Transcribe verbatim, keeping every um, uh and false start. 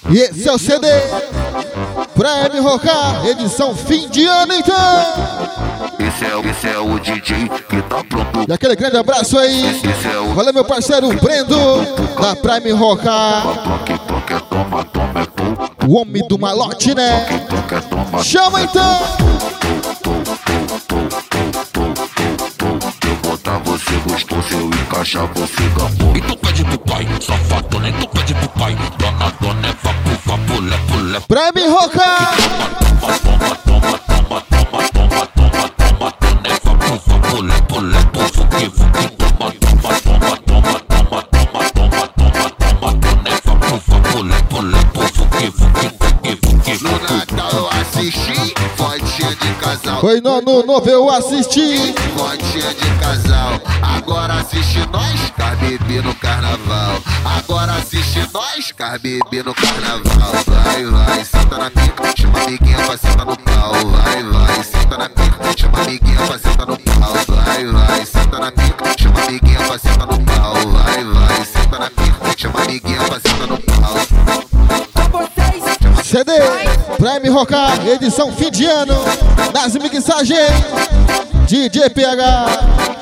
E esse é o C D pra me rocar, edição fim de ano então. Esse é, esse é o D J que tá pronto. E aquele grande abraço aí. É o... Valeu, meu parceiro Brendo da Prime Rocar. O homem do malote, né? Chama então. Botar você gostou, se eu encaixar você gamou. E tu pede pro pai, safadona, e tu pede pro pai. Dona, dona, é vapo, vapo, lepo, lepo. Prime Rocar. Toma, toma, toma, toma, toma, toma, toma, toma, dona, é vapo, vapo, lepo, lepo, fuki, fuki, toma, toma, toma, toma, toma, toma, toma, toma, toma, dona, é vapo, vapo, lepo, lepo, fuki, fuki, fuki, fuki. No Natal eu assisti, fotinha de casal. Foi no ano novo eu assisti. Fotinha de casal. Agora assiste nós, Carbibi no carnaval. Agora assiste nós, Carbibi no carnaval. Vai, vai, senta na pica, chama amiguinha pra sentar no pau. Vai, vai, senta na pica, chama amiguinha pra sentar no pau. Vai, vai, senta na pica, chama amiguinha pra sentar no pau. Vai, vai, senta na pica, chama amiguinha pra sentar no pau. C D Prime Rocar, edição fim de ano. Nas mixagens D J P H.